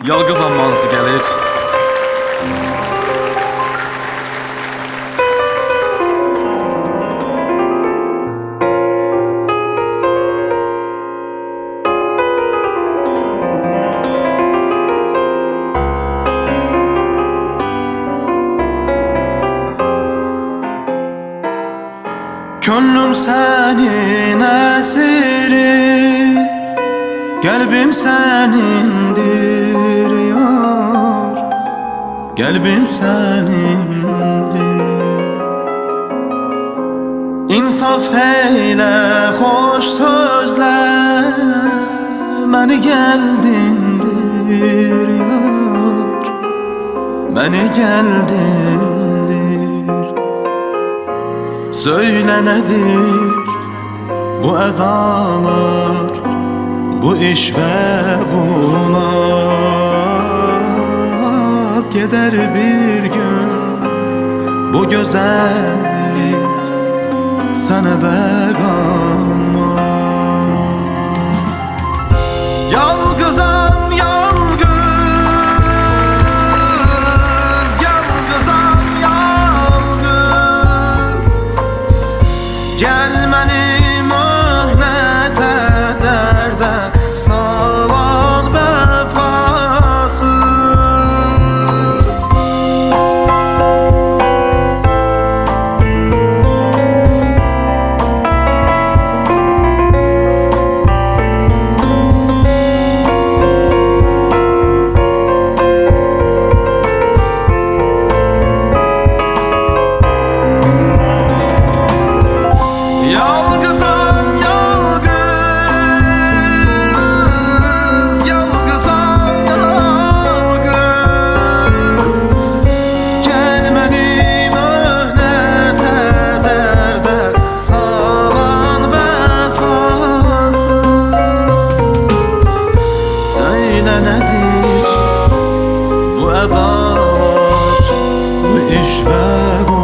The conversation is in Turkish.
yalqız zamanınız gəlir. Könlüm senin esirin, kalbim senindir yar, kalbim senindir. İnsaf eyle, hoş sözler, beni geldindir yar, beni geldindir. Söyle nedir bu edalar, bu iş ve bu naz. Gider bir gün bu güzellik sana da kalmaz. Yalgızam yalgız, yalgızam yalgız. Gel beni mühnete derde salan vefasız. Yalgızam yalgız, yalgızam yalgız. Gel beni mühnete derde salan vefasız. Söyle nedir bu edalar, bu iş ve bu